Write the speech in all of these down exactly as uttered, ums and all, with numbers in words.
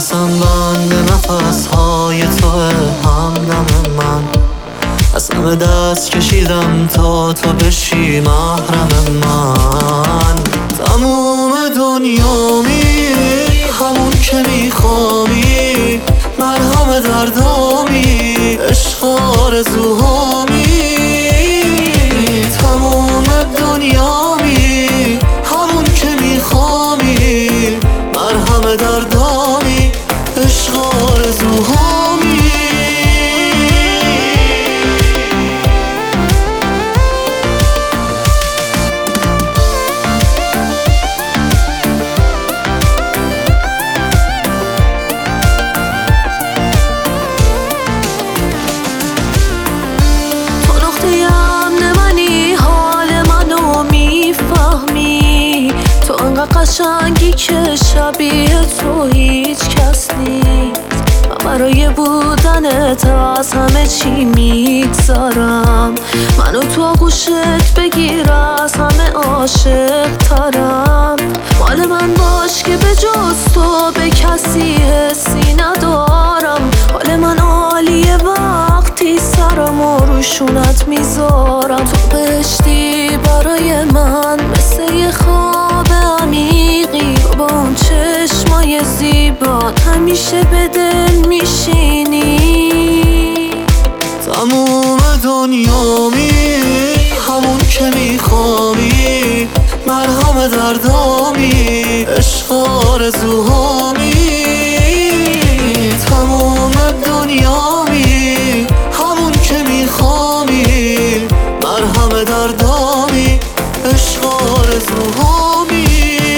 نفسم بند نفس های تو همدم من. از همه دست کشیدم تا تو بشی محرم من. تموم دنیامی همون که میخوامی، مرهم دردامی، عشق آرزوهامی. تموم دنیامی همون که میخوامی، مرهم دردامی، عشق آرزوهامی. قشنگی که شبیه تو هیچ کس نیست. من برای بودنت از همه چی میگذارم. منو تو آغوشت بگیر، از همه عاشق ترم. مال من باش که به جز تو به کسی حسی ندارم. حال من عالیه وقتی سرم و روشونت میذارم. تو بهشتی برای من مثل یه خواب عمیقی، با اون چشمای زیبات همیشه به دل میشینی. تموم دنیامی همون که میخوامی، مرهم دردامی، عشق آرزوهامی. تموم دنیامی همون که میخوامی، مرهم دردامی، عشق آرزوهامی.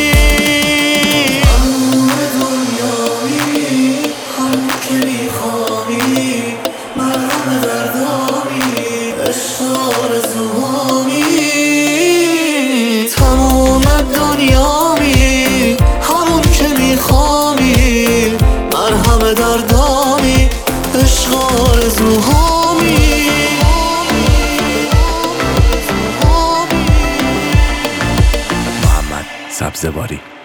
تموم دنیامی همون که میخوامی، مرهم دردامی، عشق آرزوهامی. تموم دنیامی همون که میخوامی، مرهم دردامی، عشق آرزوهامی. محمد سبزواری.